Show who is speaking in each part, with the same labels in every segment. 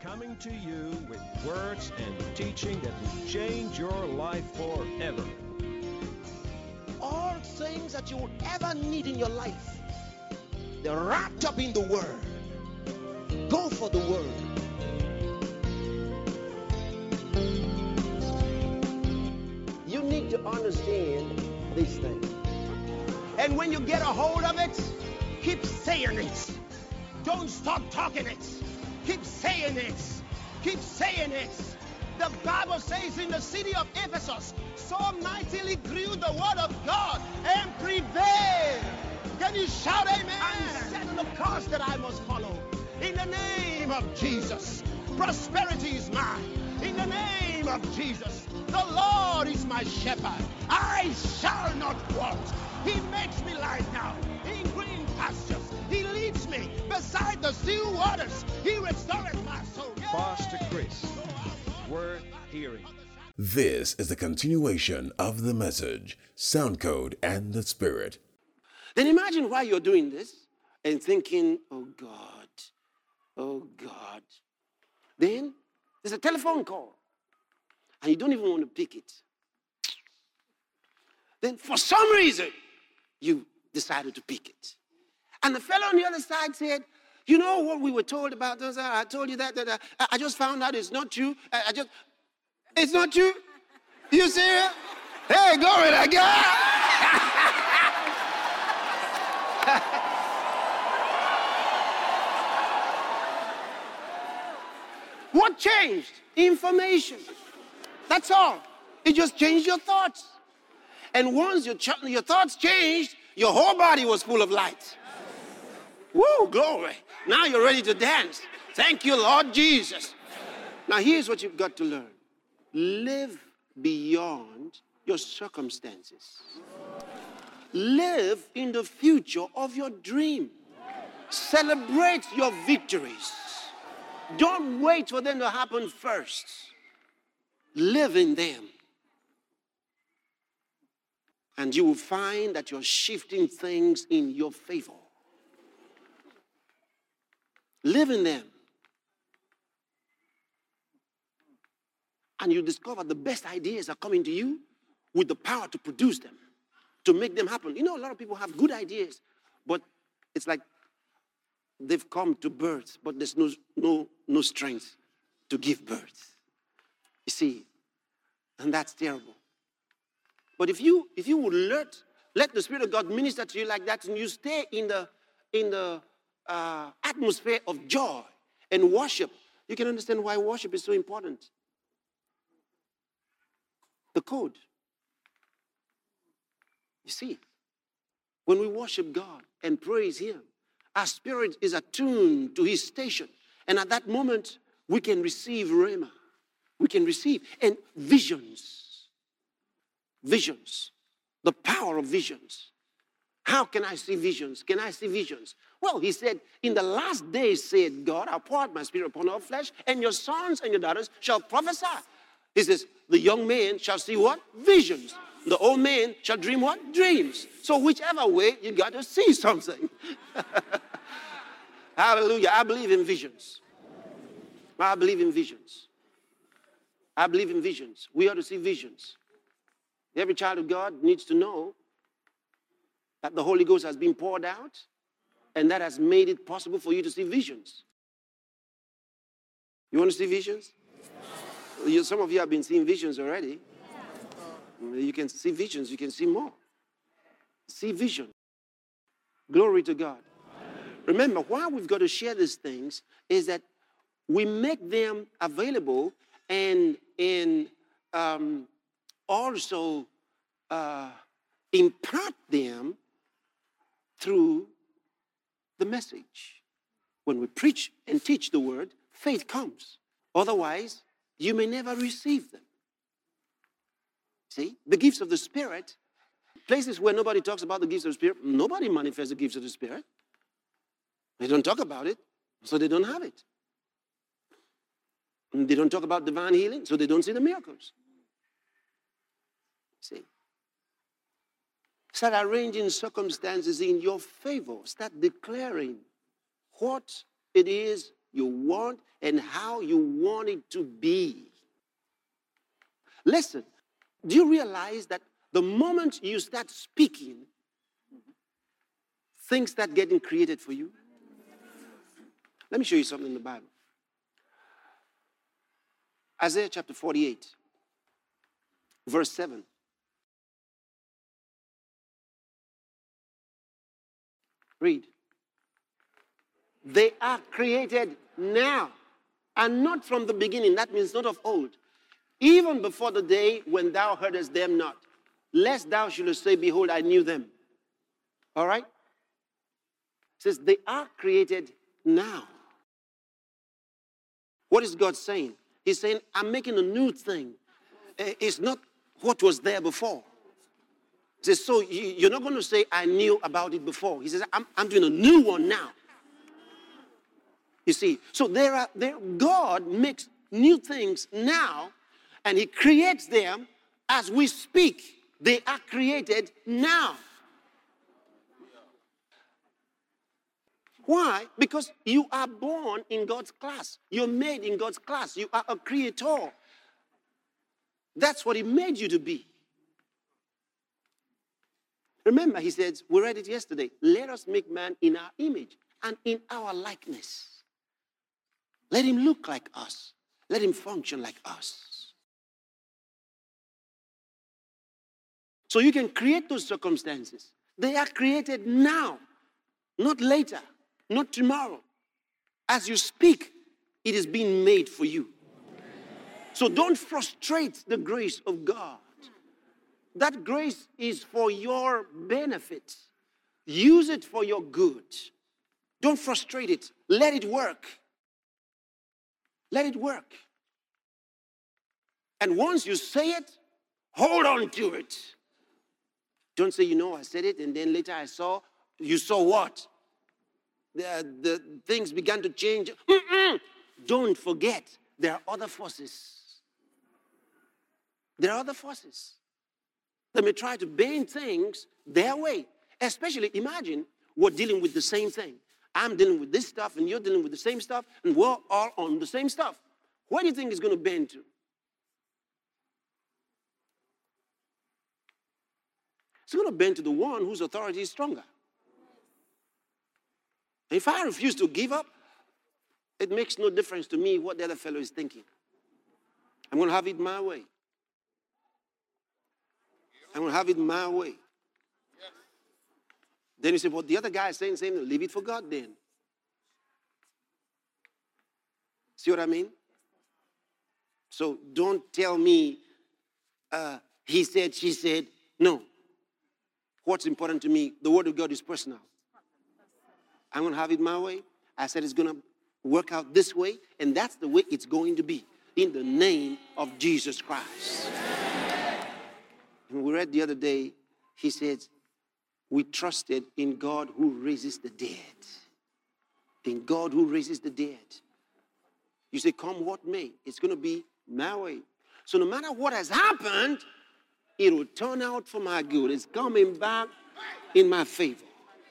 Speaker 1: coming to you with words and teaching that will change your life forever.
Speaker 2: All things that you would ever need in your life, they're wrapped up in the Word. Go for the Word. You need to understand these things. And when you get a hold of it, keep saying it. Don't stop talking it. Keep saying it. Keep saying it. The Bible says in the city of Ephesus, so mightily grew the word of God and prevailed. Can you shout amen? And set the course that I must follow. In the name of Jesus, prosperity is mine. In the name of Jesus, the Lord is my shepherd. I shall not want. He makes me lie down in green pastures. He leads me beside the still waters. He restoreth my soul.
Speaker 1: Pastor Chris, worth hearing.
Speaker 3: This is the continuation of the message, Sound Code and the Spirit.
Speaker 2: Then imagine why you're doing this and thinking, oh God, oh God. Then there's a telephone call and you don't even want to pick it. Then for some reason, you decided to pick it. And the fellow on the other side said, you know what we were told about those? I told you that I just found out it's not true. It's not true? You serious? Hey, glory to God. What changed? Information. That's all. It just changed your thoughts. And once your thoughts changed, your whole body was full of light. Woo, glory. Now you're ready to dance. Thank you, Lord Jesus. Now here's what you've got to learn. Live beyond your circumstances. Live in the future of your dream. Celebrate your victories. Don't wait for them to happen first. Live in them. And you will find that you're shifting things in your favor. Live in them. And you discover the best ideas are coming to you with the power to produce them, to make them happen. You know, a lot of people have good ideas, but it's like they've come to birth, but there's no strength to give birth. You see, and that's terrible. But if you would let the Spirit of God minister to you like that, and you stay in the atmosphere of joy and worship, you can understand why worship is so important. The code. You see, when we worship God and praise Him, our spirit is attuned to His station. And at that moment, we can receive rhema. We can receive. And visions. Visions. The power of visions. How can I see visions? Can I see visions? Well, He said, in the last days, said God, I'll pour out my spirit upon all flesh, and your sons and your daughters shall prophesy. He says, the young man shall see what? Visions. The old man shall dream what? Dreams. So whichever way, you got to see something. Hallelujah. I believe in visions. I believe in visions. I believe in visions. We ought to see visions. Every child of God needs to know that the Holy Ghost has been poured out, and that has made it possible for you to see visions. You want to see visions? Some of you have been seeing visions already. You can see visions. You can see more. See vision. Glory to God. Remember, why we've got to share these things is that we make them available and also impart them through the message. When we preach and teach the word, faith comes. Otherwise, you may never receive them. See, the gifts of the Spirit, places where nobody talks about the gifts of the Spirit, nobody manifests the gifts of the Spirit. They don't talk about it, so they don't have it. And they don't talk about divine healing, so they don't see the miracles. See? Start arranging circumstances in your favor. Start declaring what it is you want and how you want it to be. Listen, do you realize that the moment you start speaking, things start getting created for you? Let me show you something in the Bible. Isaiah chapter 48, verse 7. Read. They are created now and not from the beginning. That means not of old. Even before the day when thou heardest them not, lest thou shouldest say, behold, I knew them. All right? It says they are created now. What is God saying? He's saying, I'm making a new thing. It's not what was there before. He says, so you're not going to say, I knew about it before. He says, I'm doing a new one now. You see, so God makes new things now, and he creates them as we speak. They are created now. Why? Because you are born in God's class. You're made in God's class. You are a creator. That's what he made you to be. Remember, he said, we read it yesterday, let us make man in our image and in our likeness. Let him look like us. Let him function like us. So you can create those circumstances. They are created now, not later, not tomorrow. As you speak, it is being made for you. So don't frustrate the grace of God. That grace is for your benefit. Use it for your good. Don't frustrate it. Let it work. Let it work. And once you say it, hold on to it. Don't say, I said it, and then later I saw. You saw what? The things began to change. Don't forget, there are other forces. There are other forces. They may try to bend things their way. Especially, imagine we're dealing with the same thing. I'm dealing with this stuff, and you're dealing with the same stuff, and we're all on the same stuff. Where do you think it's going to bend to? It's going to bend to the one whose authority is stronger. If I refuse to give up, it makes no difference to me what the other fellow is thinking. I'm going to have it my way. I'm going to have it my way. Then you say, well, the other guy is saying the same thing. Leave it for God then. See what I mean? So don't tell me, he said, she said. No. What's important to me, the word of God is personal. I'm going to have it my way. I said it's going to work out this way, and that's the way it's going to be. In the name of Jesus Christ. And we read the other day, he said, we trusted in God who raises the dead. In God who raises the dead. You say, come what may, it's going to be my way. So no matter what has happened, it will turn out for my good. It's coming back in my favor.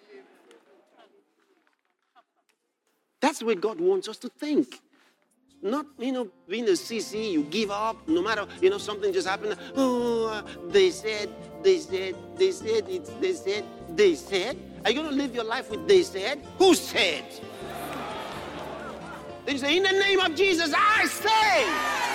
Speaker 2: That's the way God wants us to think. Not, being a CC, you give up, no matter, something just happened. Oh, they said. Are you going to live your life with they said? Who said? Then you say, in the name of Jesus, I say.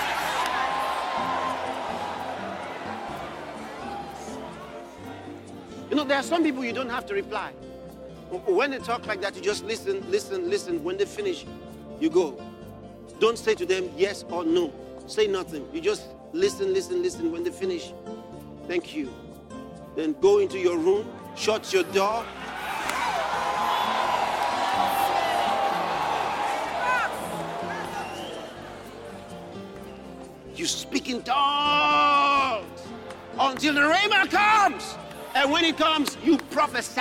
Speaker 2: There are some people you don't have to reply. When they talk like that, you just listen. When they finish, you go. Don't say to them yes or no. Say nothing. You just listen. When they finish, thank you. Then go into your room, shut your door. You speak in tongues until the rhema comes. And when it comes, you prophesy.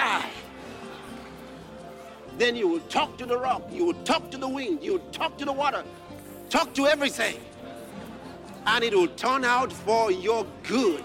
Speaker 2: Then you will talk to the rock. You will talk to the wind. You will talk to the water. Talk to everything. And it will turn out for your good.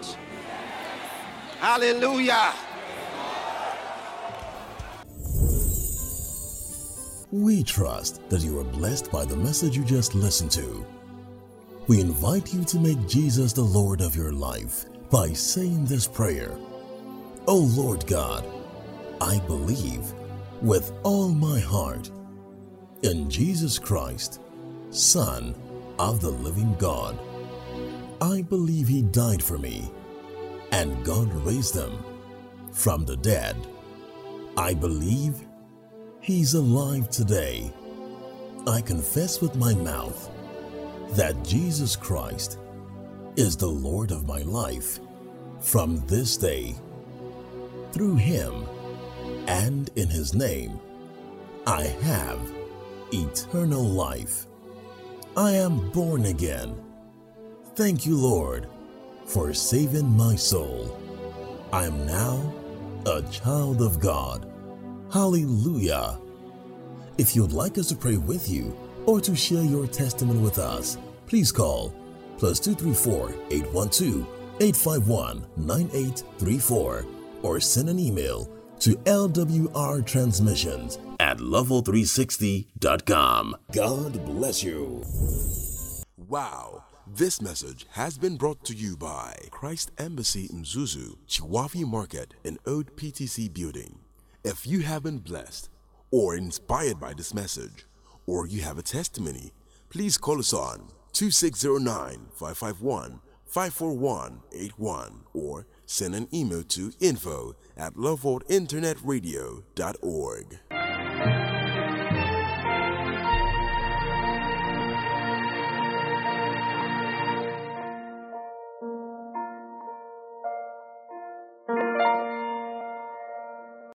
Speaker 2: Hallelujah.
Speaker 3: We trust that you are blessed by the message you just listened to. We invite you to make Jesus the Lord of your life by saying this prayer. O Lord God, I believe with all my heart in Jesus Christ, Son of the living God. I believe He died for me and God raised Him from the dead. I believe He's alive today. I confess with my mouth that Jesus Christ is the Lord of my life from this day. Through Him and in His name, I have eternal life. I am born again. Thank you, Lord, for saving my soul. I am now a child of God. Hallelujah. If you'd like us to pray with you or to share your testimony with us, please call +234 812 851 9834 or send an email to lwrtransmissions@level360.com. God bless you.
Speaker 4: Wow. This message has been brought to you by Christ Embassy Mzuzu, Chiwafi Market in Old PTC Building. If you have been blessed or inspired by this message, or you have a testimony, please call us on 2609-551-54181 or send an email to info@loveworldinternetradio.org.